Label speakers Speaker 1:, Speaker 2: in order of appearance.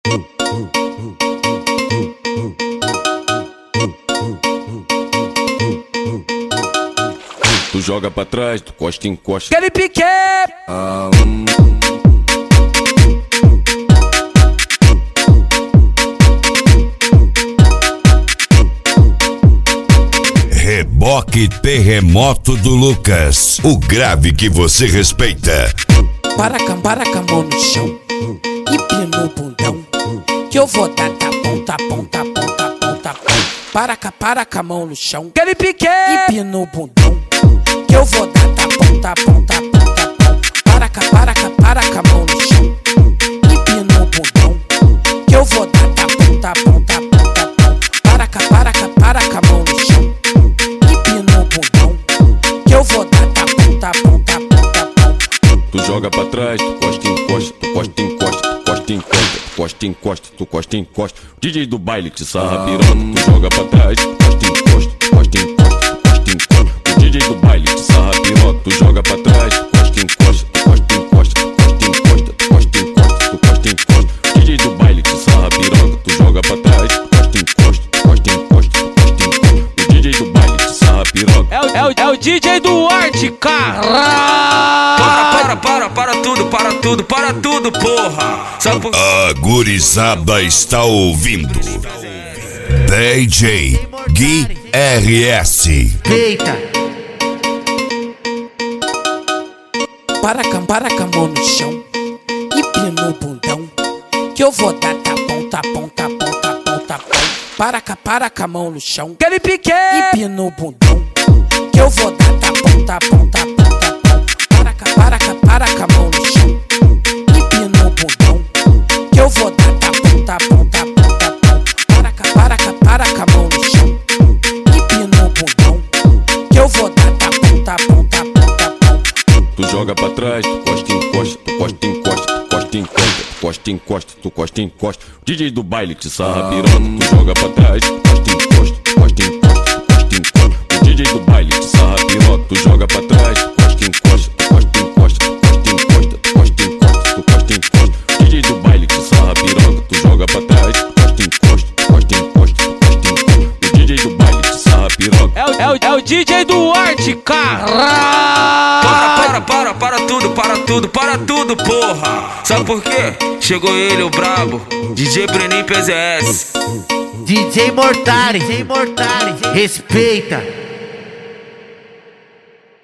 Speaker 1: Tu joga pra trás, tu costa, encosta.
Speaker 2: Aquele pique!
Speaker 3: Reboque Terremoto do Lucas, o grave que você respeita.
Speaker 2: Para a mão no chão e pino o bundão, que eu vou dar tapão, tapão, tapão, tapão, tapão. Para com a mão no chão, aquele pique! E pino o bundão, que eu vou dar tapão, tapão, tapão, tapão. Para com a mão no chão e pino o bundão, que eu vou dar tapão, tapão, tapão, tapão. Para com a mão no chão e pino o bundão, que eu vou dar tapão, tapão, tapão, tapão.
Speaker 1: Tu joga pra trás, tu costa, encosta, tu costa, encosta, tu costa, encosta, tu costa, encosta, tu costa, encosta. DJ do baile te sarra piroca. Tu joga pra trás, tu costa, encosta, tu costa, encosta, tu costa, encosta. O DJ do baile te sarra piroca. Tu joga pra trás, tu costa, encosta, tu costa, encosta, tu costa, encosta, tu costa, encosta, tu costa, encosta. O DJ do baile te sarra piroca. Tu joga pra trás, tu costa, encosta, tu costa, encosta, tu costa, encosta. O DJ do baile te sarra piroca.
Speaker 2: É o DJ do Arte, caralho!
Speaker 4: Para tudo, porra!
Speaker 3: A gurizada está ouvindo. DJ Gui RS.
Speaker 2: Eita! Para com a mão no chão e pino o bundão, que eu vou dar tapão, tapão, tapão, tapão, tapão. Para com a mão no chão, aquele pique! E pino o bundão, que eu vou dar tapão, tapão, tapão, tapão. Para com a mão no chão e pino o bundão, que eu vou dar tapão, tapão, tapão, tapão. Para com a mão no chão e pino o bundão, que eu vou dar tapão, tapão, tapão, tapão.
Speaker 1: Tu joga pra trás, tu costa, encosta, tu costa, encosta, tu costa, encosta, tu costa, encosta, tu costa, encosta. O DJ do baile te sarra piroca. Tu joga pra trás, tu costa, encosta, tu costa, encosta, tu costa, encosta. O DJ do baile te sarra piroca. Tu joga pra trás, tu costa, encosta, tu costa, encosta, tu costa, encosta, tu costa, encosta, tu costa, encosta. O DJ do baile te sarra piroca. Tu joga pra trás, tu costa, encosta, tu costa, encosta, tu costa, encosta. O DJ do baile te sarra piroca.
Speaker 2: É o DJ do Arte, caralho!
Speaker 4: Para tudo, porra! Sabe por quê? Chegou ele, o brabo, DJ Breninho PZS.
Speaker 5: DJ Mortari, respeita.